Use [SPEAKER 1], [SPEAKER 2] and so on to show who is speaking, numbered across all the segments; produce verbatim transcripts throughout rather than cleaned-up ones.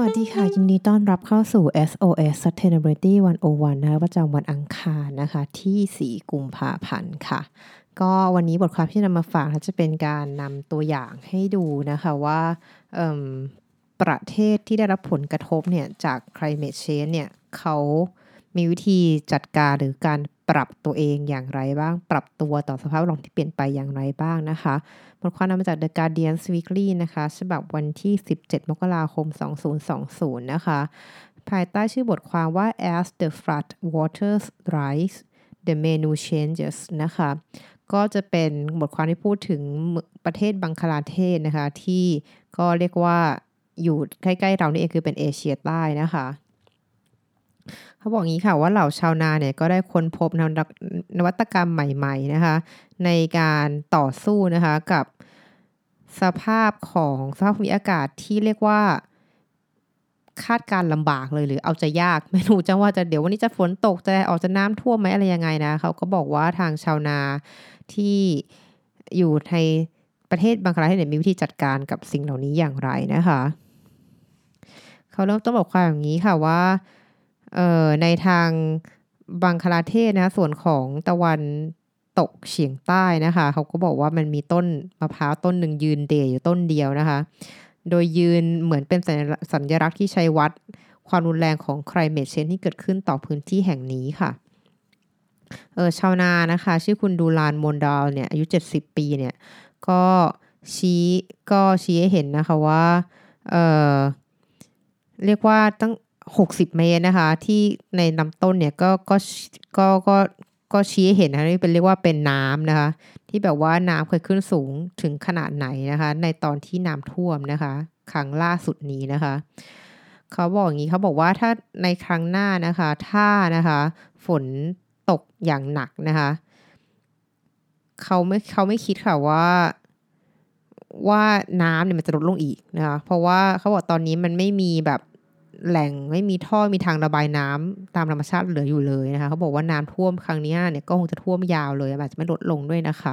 [SPEAKER 1] วัสดีค่ะยินดีต้อนรับเข้าสู่ เอส โอ เอส Sustainability หนึ่งศูนย์หนึ่งนะคะประจำวันอังคารนะคะที่สี่กุมภาพันธ์ค่ะก็วันนี้บทความที่นำมาฝากจะเป็นการนำตัวอย่างให้ดูนะคะว่าประเทศที่ได้รับผลกระทบเนี่ยจาก climate change เนี่ยเขามีวิธีจัดการหรือการปรับตัวเองอย่างไรบ้างปรับตัวต่อสภาพแวดล้อมที่เปลี่ยนไปอย่างไรบ้างนะคะบทความนำมาจาก The Guardian Weekly นะคะฉบับวันที่สิบเจ็ดมกราคมสองพันยี่สิบนะคะภายใต้ชื่อบทความว่า As the flood waters rise the menu changes นะคะก็จะเป็นบทความที่พูดถึงประเทศบังคลาเทศนะคะที่ก็เรียกว่าอยู่ใกล้ๆเรานี่เองคือเป็นเอเชียใต้นะคะเขาบอกงี้ค่ะว่าเหล่าชาวนาเนี่ยก็ได้ค้นพบนวัตกรรมใหม่ๆนะคะในการต่อสู้นะคะกับสภาพของสภาพภูมิอากาศที่เรียกว่าคาดการลำบากเลยหรือเอาใจยากไม่รู้จะว่าจะเดี๋ยววันนี้จะฝนตกจะออกจะน้ำท่วมไหมอะไรยังไงนะเขาก็บอกว่าทางชาวนาที่อยู่ในประเทศบังคลาเทศเนี่ยมีวิธีจัดการกับสิ่งเหล่านี้อย่างไรนะคะเขาเริ่มต้องบอกความอย่างนี้ค่ะว่าเอ่อในทางบังคลาเทศนะส่วนของตะวันตกเฉียงใต้นะคะเขาก็บอกว่ามันมีต้นมะพร้าวต้นหนึ่งยืนเด่อยู่ต้นเดียวนะคะโดยยืนเหมือนเป็นสัญลักษณ์ที่ใช้วัดความรุนแรงของ climate change ที่เกิดขึ้นต่อพื้นที่แห่งนี้ค่ะเออชาวนานะคะชื่อคุณดูลานมอนดาลเนี่ยอายุเจ็ดสิบปีเนี่ยก็ชี้ก็ชี้ให้เห็นนะคะว่าเออเรียกว่าตั้งหกสิบเมตรนะคะที่ในลำต้นเนี่ยก็ก็ก็ก็ก็ชี้ให้เห็นนะนี่เป็นเรียกว่าเป็นน้ำนะคะที่แบบว่าน้ำเคยขึ้นสูงถึงขนาดไหนนะคะในตอนที่น้ำท่วมนะคะครั้งล่าสุดนี้นะคะเขาบอกอย่างนี้เขาบอกว่าถ้าในครั้งหน้านะคะถ้านะคะฝนตกอย่างหนักนะคะเขาไม่เขาไม่คิดค่ะว่าว่าน้ำเนี่ยมันจะลดลงอีกนะคะเพราะว่าเขาบอกตอนนี้มันไม่มีแบบแหล่งไม่มีท่อมีทางระบายน้ำตามธรรมชาติเหลืออยู่เลยนะคะเขาบอกว่าน้ำท่วมครั้งนี้เนี่ยก็คงจะท่วมยาวเลยอาจจะไม่ลดลงด้วยนะคะ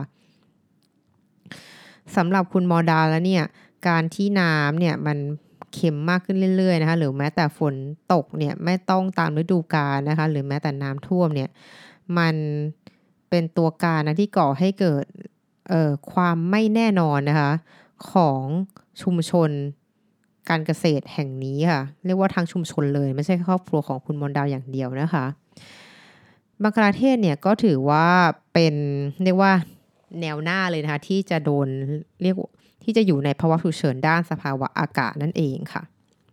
[SPEAKER 1] สำหรับคุณมอดาแล้วเนี่ยการที่น้ำเนี่ยมันเค็มมากขึ้นเรื่อยๆนะคะหรือแม้แต่ฝนตกเนี่ยไม่ต้องตามฤดูกาลนะคะหรือแม้แต่น้ำท่วมเนี่ยมันเป็นตัวการนะที่ก่อให้เกิดเอ่อความไม่แน่นอนนะคะของชุมชนการเกษตรแห่งนี้ค่ะเรียกว่าทางชุมชนเลยไม่ใช่ครอบครัวของคุณมอนดาวอย่างเดียวนะคะบังคลาเทศเนี่ยก็ถือว่าเป็นเรียกว่าแนวหน้าเลยนะคะที่จะโดนเรียกที่จะอยู่ในภาวะฉุกเฉินด้านสภาวะอากาศนั่นเองค่ะ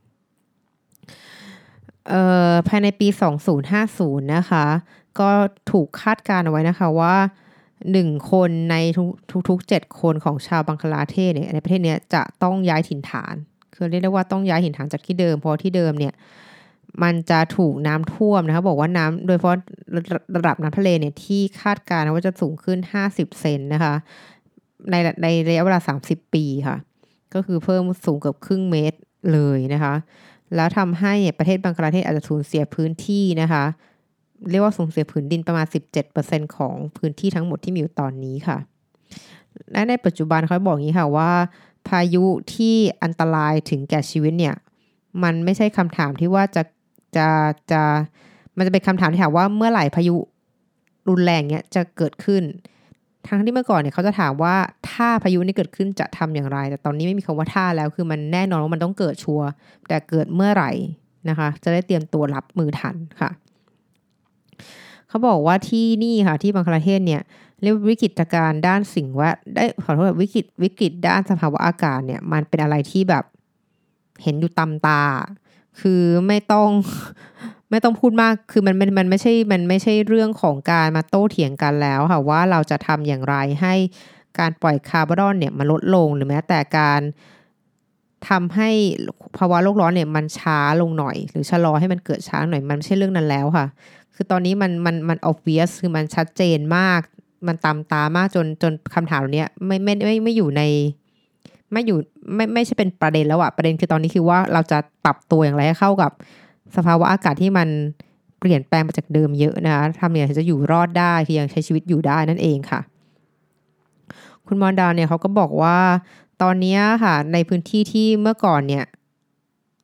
[SPEAKER 1] เอ่อภายในปีสองพันห้าสิบนะคะก็ถูกคาดการณ์เอาไว้นะคะว่าหนึ่งคนในทุกๆเจ็ดคนของชาวบังคลาเทศเนี่ยในประเทศนี้จะต้องย้ายถิ่นฐานคือเรียกได้ว่าต้องย้ายถิ่นฐานจากที่เดิมเพราะที่เดิมเนี่ยมันจะถูกน้ำท่วมนะคะบอกว่าน้ำโดยเฉพาะระดับน้ำทะเลเนี่ยที่คาดการณ์ว่าจะสูงขึ้นห้าสิบเซนนะคะในในระยะเวลาสามสิบปีค่ะก็คือเพิ่มสูงเกือบครึ่งเมตรเลยนะคะแล้วทำให้ประเทศบังคลาเทศอาจจะสูญเสียพื้นที่นะคะเรียกว่าสูญเสียผืนดินประมาณ สิบเจ็ดเปอร์เซ็นต์ ของพื้นที่ทั้งหมดที่มีอยู่ตอนนี้ค่ะและในปัจจุบันเขาบอกอย่างนี้ค่ะว่าพายุที่อันตรายถึงแก่ชีวิตเนี่ยมันไม่ใช่คำถามที่ว่าจะจะจะมันจะเป็นคำถามที่ถามว่าเมื่อไหร่พายุรุนแรงเนี่ยจะเกิดขึ้นทั้งที่เมื่อก่อนเนี่ยเขาจะถามว่าถ้าพายุนี้เกิดขึ้นจะทำอย่างไรแต่ตอนนี้ไม่มีคำว่าถ้าแล้วคือมันแน่นอนว่ามันต้องเกิดชัวร์แต่เกิดเมื่อไหร่นะคะจะได้เตรียมตัวรับมือทันค่ะเขาบอกว่าที่นี่ค่ะที่บังคลาเทศเนี่ยเรียกวิกฤตการณ์ด้านสิ่งแวดได้ขอโทษวิกฤตวิกฤตด้านสภาวะอากาศเนี่ยมันเป็นอะไรที่แบบเห็นอยู่ตำตาคือไม่ต้องไม่ต้องพูดมากคือมันมันมันไม่ใช่มันไม่ใช่เรื่องของการมาโต้เถียงกันแล้วค่ะว่าเราจะทำอย่างไรให้การปล่อยคาร์บอนเนี่ยมันลดลงหรือแม้แต่การทำให้ภาวะโลกร้อนเนี่ยมันช้าลงหน่อยหรือชะลอให้มันเกิดช้าหน่อยมันไม่ใช่เรื่องนั้นแล้วค่ะคือตอนนี้มันมันมัน obvious คือมันชัดเจนมากมันตามตามากจนจนคำถามเนี้ยไม่ไม่ไม่ไม่อยู่ในไม่อยู่ไม่ไม่ใช่เป็นประเด็นแล้วอะประเด็นคือตอนนี้คือว่าเราจะปรับตัวอย่างไรให้เข้ากับสภาวะอากาศที่มันเปลี่ยนแปลงไปจากเดิมเยอะนะคะทำอย่างไรจะอยู่รอดได้คือยังใช้ชีวิตอยู่ได้นั่นเองค่ะคุณมอนดาเนี่ยเขาก็บอกว่าตอนนี้ค่ะในพื้นที่ที่เมื่อก่อนเนี่ย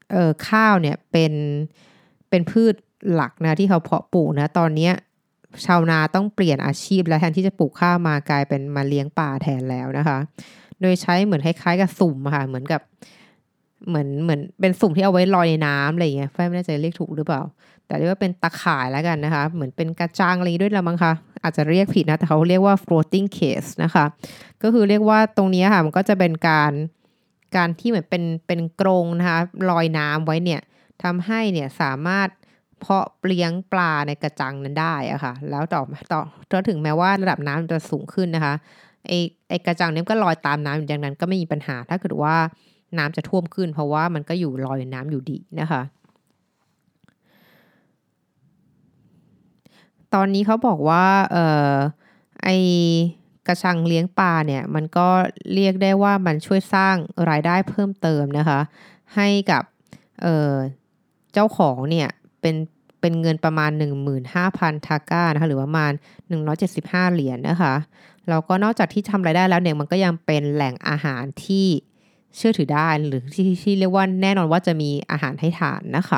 [SPEAKER 1] เอ่อข้าวเนี่ยเป็นเป็นพืชหลักนะที่เขาเพาะปลูกนะตอนนี้ชาวนาต้องเปลี่ยนอาชีพแล้วแทนที่จะปลูกข้าวมากลายเป็นมาเลี้ยงปลาแทนแล้วนะคะโดยใช้เหมือนคล้ายๆกับสุ่มค่ะเหมือนกับเหมือนเหมือนเป็นสุ่มที่เอาไว้ลอยในน้ำอะไรอย่างเงี้ยไม่แน่ใจเรียกถูกหรือเปล่าแต่เรียกว่าเป็นตะข่ายแล้วกันนะคะเหมือนเป็นกระจังอะไรด้วยละมั้งคะอาจจะเรียกผิดนะแต่เขาเรียกว่า floating case นะคะก็คือเรียกว่าตรงนี้ค่ะมันก็จะเป็นการการที่เหมือนเป็นเป็นกรงนะคะลอยน้ำไว้เนี่ยทำให้เนี่ยสามารถเพาะเลี้ยงปลาในกระจังนั้นได้อะค่ะแล้วต่อต่อต่อถึงแม้ว่าระดับน้ำจะสูงขึ้นนะคะไอไอกระจังนี้ก็ลอยตามน้ำอย่างนั้นก็ไม่มีปัญหาถ้าเกิดว่าน้ำจะท่วมขึ้นเพราะว่ามันก็อยู่ลอยน้ำอยู่ดีนะคะตอนนี้เขาบอกว่าเออไอกระชังเลี้ยงปลาเนี่ยมันก็เรียกได้ว่ามันช่วยสร้างรายได้เพิ่มเติมนะคะให้กับเออเจ้าของเนี่ยเป็นเป็นเงินประมาณ หนึ่งหมื่นห้าพัน ทาก้านะคะหรือประมาณหนึ่งร้อยเจ็ดสิบห้าเหรียญ นะคะแล้วก็นอกจากที่ทำรายได้แล้วเนี่ยมันก็ยังเป็นแหล่งอาหารที่เชื่อถือได้หรือที่ที่เรียกว่าแน่นอนว่าจะมีอาหารให้ทานนะคะ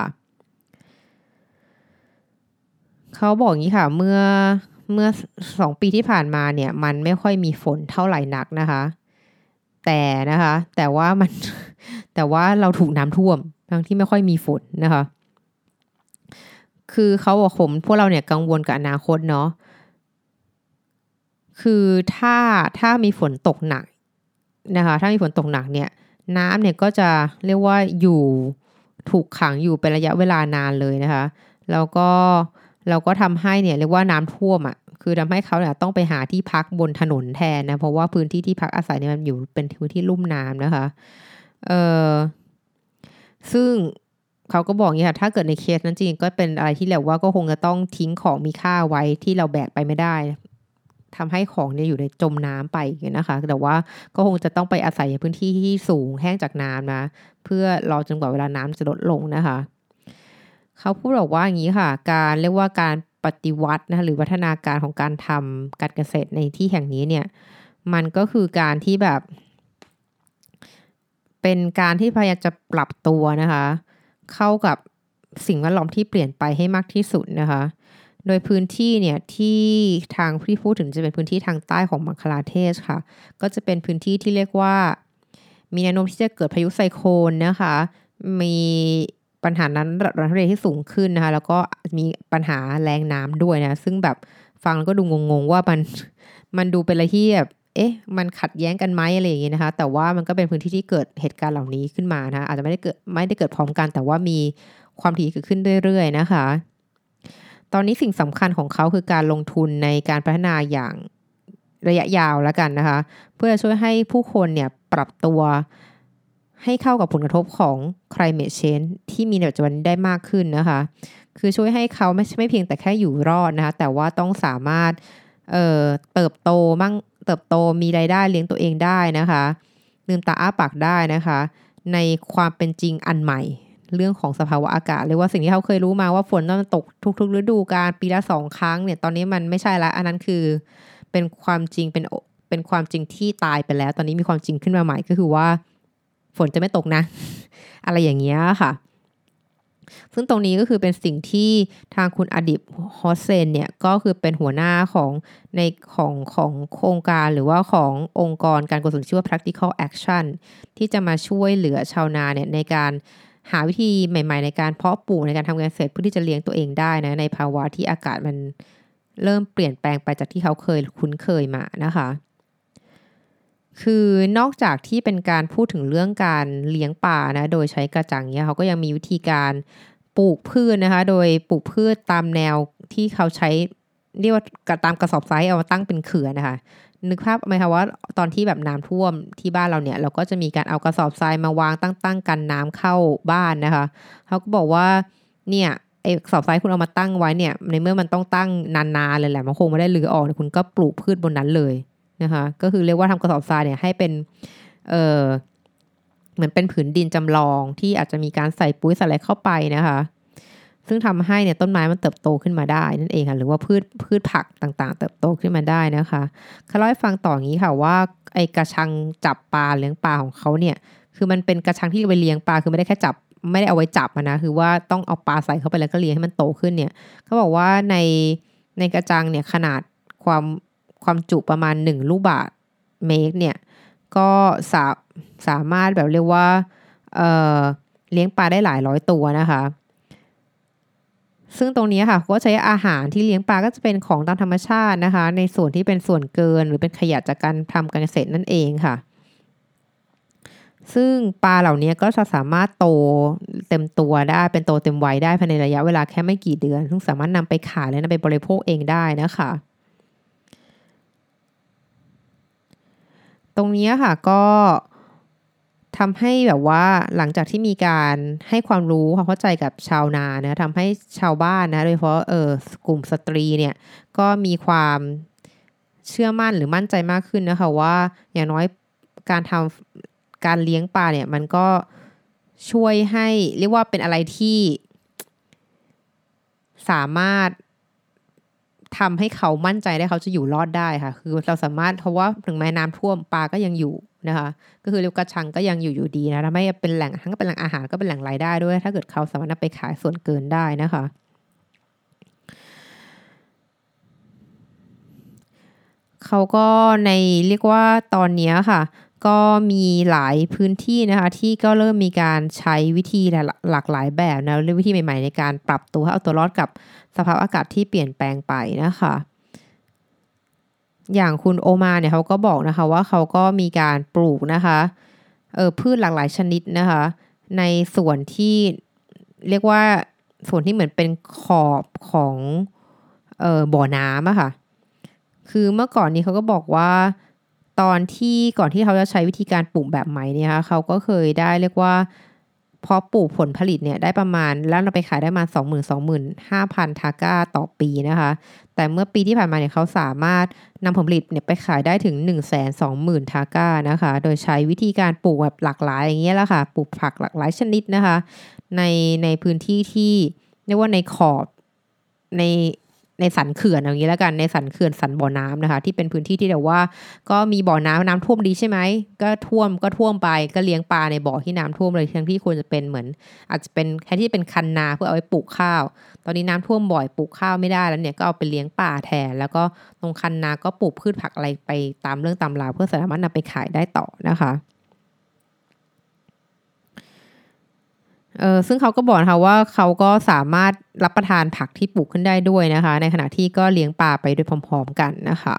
[SPEAKER 1] เขาบอกอย่างนี้ค่ะเมื่อเมื่อสองปีที่ผ่านมาเนี่ยมันไม่ค่อยมีฝนเท่าไหร่นักนะคะแต่นะคะแต่ว่ามันแต่ว่าเราถูกน้ำท่วมทั้งที่ไม่ค่อยมีฝนนะคะคือเขาบอกผมพวกเราเนี่ยกังวลกับอนาคตเนาะคือถ้าถ้ามีฝนตกหนักนะคะถ้ามีฝนตกหนักเนี่ยน้ำเนี่ยก็จะเรียกว่าอยู่ถูกขังอยู่เป็นระยะเวลานานเลยนะคะแล้วก็เราก็ทำให้เนี่ยเรียกว่าน้ำท่วมอ่ะคือทำให้เขาเนี่ยต้องไปหาที่พักบนถนนแทนนะเพราะว่าพื้นที่ที่พักอาศัยเนี่ยมันอยู่เป็นพื้นที่ลุ่มน้ำนะคะเออซึ่งเขาก็บอกอย่างนี้ค่ะถ้าเกิดในเคสนั้นจริงก็เป็นอะไรที่เรียกว่าก็คงจะต้องทิ้งของมีค่าไว้ที่เราแบกไปไม่ได้ทำให้ของเนี่ยอยู่ในจมน้ำไปอย่างนี้นะคะแต่ว่าก็คงจะต้องไปอาศัยในพื้นที่ที่สูงแห้งจากน้ำนะเพื่อรอจนกว่าเวลาน้ำจะลดลงนะคะเขาพูดบอกว่าอย่างนี้ค่ะการเรียกว่าการปฏิวัตินะคะหรือวัฒนาการของการทำการเกษตรในที่แห่งนี้เนี่ยมันก็คือการที่แบบเป็นการที่พยายามจะปรับตัวนะคะเข้ากับสิ่งแวดล้อมที่เปลี่ยนไปให้มากที่สุดนะคะโดยพื้นที่เนี่ยที่ทางที่พูดถึงจะเป็นพื้นที่ทางใต้ของบังคลาเทศค่ะก็จะเป็นพื้นที่ที่เรียกว่ามีแนวโน้มที่จะเกิดพายุไซโคลนนะคะมีปัญหานั้นระดับน้ำทะเลที่สูงขึ้นนะคะแล้วก็มีปัญหาแรงน้ำด้วยนะซึ่งแบบฟังแล้วก็ดูงงๆว่ามันมันดูเป็นอะไรที่แบบเอ๊ะมันขัดแย้งกันไหมอะไรอย่างงี้นะคะแต่ว่ามันก็เป็นพื้นที่ที่เกิดเหตุการณ์เหล่านี้ขึ้นมานะคะอาจจะไม่ได้เกิดไม่ได้เกิดพร้อมกันแต่ว่ามีความถี่เกิดขึ้นเรื่อยๆนะคะตอนนี้สิ่งสำคัญของเขาคือการลงทุนในการพัฒนาอย่างระยะยาวแล้วกันนะคะเพื่อช่วยให้ผู้คนเนี่ยปรับตัวให้เข้ากับผลกระทบของ climate change ที่มีในปัจจุบันได้มากขึ้นนะคะคือช่วยให้เขาไม่ไม่เพียงแต่แค่อยู่รอดนะคะแต่ว่าต้องสามารถเอ่อเติบโตมั่งเติบโตมีรายได้เลี้ยงตัวเองได้นะคะลืมตาอ้าปากได้นะคะในความเป็นจริงอันใหม่เรื่องของสภาวะอากาศเรียกว่าสิ่งที่เขาเคยรู้มาว่าฝนต้องตกทุกๆฤดูกาลปีละสองครั้งเนี่ยตอนนี้มันไม่ใช่ละอันนั้นคือเป็นความจริงเป็นเป็นความจริงที่ตายไปแล้วตอนนี้มีความจริงขึ้นมาใหม่ก็คือว่าฝนจะไม่ตกนะ อะไรอย่างเงี้ยค่ะซึ่งตรงนี้ก็คือเป็นสิ่งที่ทางคุณอดิบฮอสเซนเนี่ยก็คือเป็นหัวหน้าของในของของโครงการหรือว่าขององค์กรการกุศลชื่อว่า practical action ที่จะมาช่วยเหลือชาวนาเนี่ยในการหาวิธีใหม่ๆในการเพาะปลูกในการทำการเกษตรเพื่อที่จะเลี้ยงตัวเองได้นะในภาวะที่อากาศมันเริ่มเปลี่ยนแปลงไปจากที่เขาเคยคุ้นเคยมานะคะคือนอกจากที่เป็นการพูดถึงเรื่องการเลี้ยงปลานะโดยใช้กระจังเนี่ยเขาก็ยังมีวิธีการปลูกพืชนะคะโดยปลูกพืชตามแนวที่เขาใช้เรียกว่าตามกระสอบทรายเอามาตั้งเป็นเขื่อนนะคะนึกภาพไหมคะว่าตอนที่แบบน้ำท่วมที่บ้านเราเนี่ยเราก็จะมีการเอากระสอบทรายมาวางตั้งๆกันน้ำเข้าบ้านนะคะเขาก็บอกว่าเนี่ยไอ้กระสอบทรายคุณเอามาตั้งไว้เนี่ยในเมื่อมันต้องตั้งนานๆเลยแหละมันคงไม่ได้รื้อออกคุณก็ปลูกพืชบนนั้นเลยนะคะก็คือเรียกว่าทำกระสอบทรายเนี่ยให้เป็นเอ่อเหมือนเป็นผืนดินจำลองที่อาจจะมีการใส่ปุ๋ยใส่อะไรเข้าไปนะคะซึ่งทำให้เนี่ยต้นไม้มันเติบโตขึ้นมาได้นั่นเองค่ะหรือว่าพืชพืชผักต่างๆเติบโตขึ้นมาได้นะคะเขาเล่าให้ฟังต่ออย่างนี้ค่ะว่าไอ้กระชังจับปลาเลี้ยงปลาของเขาเนี่ยคือมันเป็นกระชังที่ไปเลี้ยงปลาคือไม่ได้แค่จับไม่ได้เอาไว้จับนะคือว่าต้องเอาปลาใส่เข้าไปแล้วก็เลี้ยงให้มันโตขึ้นเนี่ยเขาบอกว่าในในกระจังเนี่ยขนาดความความจุประมาณหนึ่งลูกบาศก์เมตรเนี่ยก็สาสามารถแบบเรียกว่าเอ่อเลี้ยงปลาได้หลายร้อยตัวนะคะซึ่งตรงนี้ค่ะก็ใช้อาหารที่เลี้ยงปลาก็จะเป็นของตามธรรมชาตินะคะในส่วนที่เป็นส่วนเกินหรือเป็นขยะจากการทำการเกษตรนั่นเองค่ะซึ่งปลาเหล่านี้ก็จะสามารถโตเต็มตัวได้เป็นโตเต็มวัยได้ภายในระยะเวลาแค่ไม่กี่เดือนซึ่งสามารถนำไปขายและนำไปบริโภคเองได้นะคะตรงนี้ค่ะก็ทำให้แบบว่าหลังจากที่มีการให้ความรู้ความเข้าใจกับชาวนานะทำให้ชาวบ้านนะโดยเฉพาะเออกลุ่มสตรีเนี่ยก็มีความเชื่อมั่นหรือมั่นใจมากขึ้นนะคะว่าอย่างน้อยการทำการเลี้ยงปลาเนี่ยมันก็ช่วยให้เรียกว่าเป็นอะไรที่สามารถทำให้เขามั่นใจได้เขาจะอยู่รอดได้ค่ะคือเราสามารถเพราะว่าถึงแม้น้ำท่วมปลาก็ยังอยู่นะคะก็คือเรียกกระชังก็ยังอยู่อยู่ดีนะทำให้เป็นแหล่งทั้งเป็นแหล่งอาหารก็เป็นแหล่งรายได้ด้วยถ้าเกิดเขาสามารถนำไปขายส่วนเกินได้นะคะเขาก็ในเรียกว่าตอนนี้ค่ะก็มีหลายพื้นที่นะคะที่ก็เริ่มมีการใช้วิธีหลากหลายแบบนะหรือวิธีใหม่ๆในการปรับตัวให้เอาตัวรอดกับสภาพอากาศที่เปลี่ยนแปลงไปนะคะอย่างคุณโอมาเนี่ยเขาก็บอกนะคะว่าเขาก็มีการปลูกนะคะเออพืชหลากหลายชนิดนะคะในส่วนที่เรียกว่าส่วนที่เหมือนเป็นขอบของเออบ่อน้ำอะค่ะคือเมื่อก่อนนี้เขาก็บอกว่าตอนที่ก่อนที่เขาจะใช้วิธีการปลูกแบบใหม่เนี่ยค่ะเขาก็เคยได้เรียกว่าพอปลูกผลผลิตเนี่ยได้ประมาณแล้วเราไปขายได้มา สองหมื่น สองหมื่นห้าพัน ทาก้าต่อปีนะคะแต่เมื่อปีที่ผ่านมาเนี่ยเขาสามารถนำผลผลิตเนี่ยไปขายได้ถึง หนึ่งแสนสองหมื่น ทาก้านะคะโดยใช้วิธีการปลูกแบบหลากหลายอย่างเงี้ยแหละค่ะปลูกผักหลากหลายชนิดนะคะในในพื้นที่ที่เรียกว่าในขอบในในสันเขื่อนอย่างนี้แล้วกันในสันเขื่อนสันบ่อน้ำนะคะที่เป็นพื้นที่ที่เดี๋ยวว่าก็มีบ่อน้ำน้ำท่วมดีใช่ไหมก็ท่วมก็ท่วมไปก็เลี้ยงปลาในบ่อที่น้ำท่วมเลยทั้งที่ควรจะเป็นเหมือนอาจจะเป็นแค่ที่เป็นคันนาเพื่อเอาไว้ปลูกข้าวตอนนี้น้ำท่วมบ่อยปลูกข้าวไม่ได้แล้วเนี่ยก็เอาไปเลี้ยงปลาแทนแล้วก็ตรงคันนาก็ปลูกพืชผักอะไรไปตามเรื่องตามราวเพื่อสามารถนำไปขายได้ต่อนะคะเออซึ่งเขาก็บอกนะคะว่าเขาก็สามารถรับประทานผักที่ปลูกขึ้นได้ด้วยนะคะในขณะที่ก็เลี้ยงปลาไปด้วยพร้อมๆกันนะคะ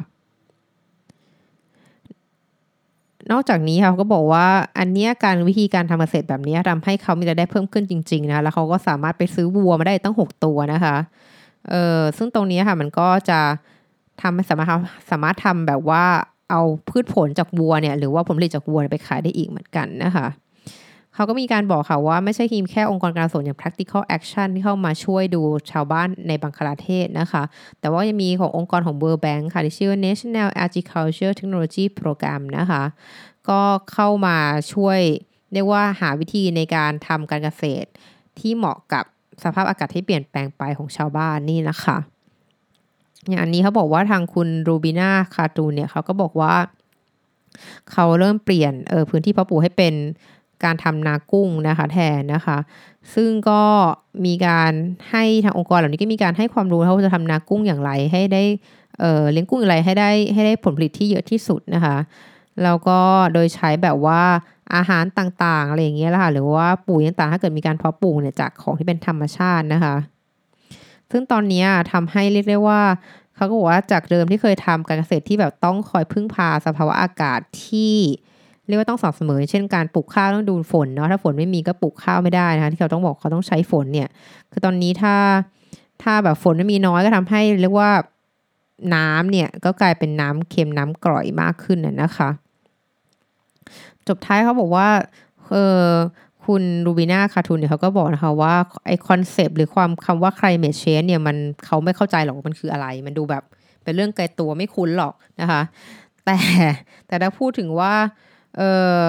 [SPEAKER 1] นอกจากนี้เขาก็บอกว่าอันนี้การวิธีการทำเกษตรแบบนี้ทำให้เขามีรายได้เพิ่มขึ้นจริงๆนะแล้วเขาก็สามารถไปซื้อวัวมาได้ตั้งหกตัวนะคะเออซึ่งตรงนี้ค่ะมันก็จะทำให้สามารถสามารถทำแบบว่าเอาพืชผลจากวัวเนี่ยหรือว่าผลผลิตจากวัวไปขายได้อีกเหมือนกันนะคะเขาก็มีการบอกค่ะว่าไม่ใช่เพียงแค่องค์กรการกุศลอย่าง practical action ที่เข้ามาช่วยดูชาวบ้านในบังคลาเทศนะคะแต่ว่ายังมีขององค์กรของ World Bank ค่ะที่ชื่อว่า National Agriculture Technology Program นะคะก็เข้ามาช่วยเรียกว่าหาวิธีในการทำการเกษตรที่เหมาะกับสภาพอากาศที่เปลี่ยนแปลงไปของชาวบ้านนี่นะคะอย่างอันนี้เขาบอกว่าทางคุณรูบิน่าคาตูนเนี่ยเขาก็บอกว่าเขาเริ่มเปลี่ยนเออพื้นที่เพาะปลูกให้เป็นการทำนากุ้งนะคะแทนนะคะซึ่งก็มีการให้ทางองค์กรเหล่านี้ก็มีการให้ความรู้ว่าจะทำนากุ้งอย่างไรให้ได้เอ่อเลี้ยงกุ้งอย่างไรให้ได้ให้ได้ผลผลิตที่เยอะที่สุดนะคะแล้วก็โดยใช้แบบว่าอาหารต่างๆอะไรอย่างเงี้ยแหละค่ะหรือว่าปุ๋ยต่างๆถ้าเกิดมีการเพาะปลูกเนี่ยจากของที่เป็นธรรมชาตินะคะซึ่งตอนนี้ทำให้เรียกได้ว่าเขาก็บอกว่าจากเดิมที่เคยทำการเกษตรที่แบบต้องคอยพึ่งพาสภาวะอากาศที่เรียกว่าต้องสม่ำเสมอเช่นการปลูกข้าวต้องดูฝนเนาะถ้าฝนไม่มีก็ปลูกข้าวไม่ได้นะคะที่เขาต้องบอกเขาต้องใช้ฝนเนี่ยคือตอนนี้ถ้าถ้าแบบฝนไม่มีน้อยก็ทำให้เรียกว่าน้ำเนี่ยก็กลายเป็นน้ำเค็มน้ำกร่อยมากขึ้นน่ะนะคะจบท้ายเขาบอกว่าเออคุณรูบิน่าคาทูนเนี่ยเขาก็บอกนะคะว่าไอคอนเซปต์หรือความคำว่า climate change เนี่ยมันเขาไม่เข้าใจหรอกมันคืออะไรมันดูแบบเป็นเรื่องไกลตัวไม่คุ้นหรอกนะคะแต่แต่ถ้าพูดถึงว่าเออ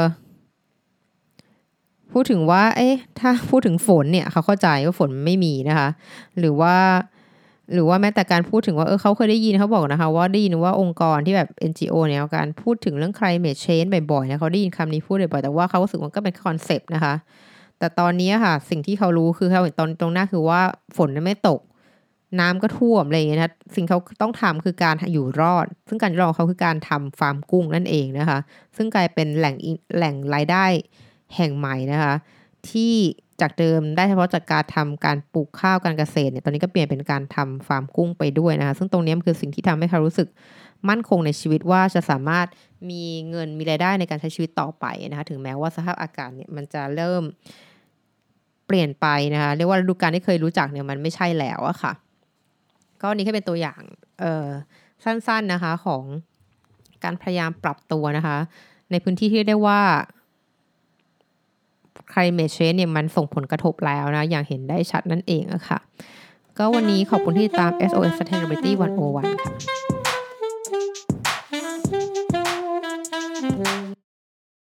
[SPEAKER 1] พูดถึงว่าเอ๊ะถ้าพูดถึงฝนเนี่ยเขาเข้าใจว่าฝนไม่มีนะคะหรือว่าหรือว่าแม้แต่การพูดถึงว่าเออเขาเคยได้ยินเขาบอกนะคะว่าได้ยินว่าองค์กรที่แบบ เอ็น จี โอ เนี่ยการพูดถึงเรื่อง climate change บ่อยๆนะเขาได้ยินคำนี้พูดบ่อยๆแต่ว่าเขารู้สึกว่าก็เป็นคอนเซปต์นะคะแต่ตอนนี้ค่ะสิ่งที่เขารู้คือเขาเห็นตอนตรงหน้าคือว่าฝนไม่ตกน้ำก็ท่วมอะไรอย่างเงี้ยนะสิ่งเขาต้องทำคือการอยู่รอดซึ่งการรอดเขาคือการทำฟาร์มกุ้งนั่นเองนะคะซึ่งกลายเป็นแหล่งแหล่งรายได้แห่งใหม่นะคะที่จากเดิมได้เฉพาะจากการทำการปลูกข้าวการเกษตรเนี่ยตอนนี้ก็เปลี่ยนเป็นการทำฟาร์มกุ้งไปด้วยนะคะซึ่งตรงนี้มันคือสิ่งที่ทำให้เขารู้สึกมั่นคงในชีวิตว่าจะสามารถมีเงินมีรายได้ในการใช้ชีวิตต่อไปนะคะถึงแม้ว่าสภาพอากาศเนี่ยมันจะเริ่มเปลี่ยนไปนะคะเรียกว่าฤดูกาลที่เคยรู้จักเนี่ยมันไม่ใช่แล้วอะค่ะก็นี่แค่เป็นตัวอย่างเอ่อสั้นๆนะคะของการพยายามปรับตัวนะคะในพื้นที่ที่เรียกว่า climate change เนี่ยมันส่งผลกระทบแล้วนะอย่างเห็นได้ชัดนั่นเองอะค่ะก็วันนี้ขอบคุณที่ตาม เอส โอ เอส Sustainability หนึ่งศูนย์หนึ่งค่ะ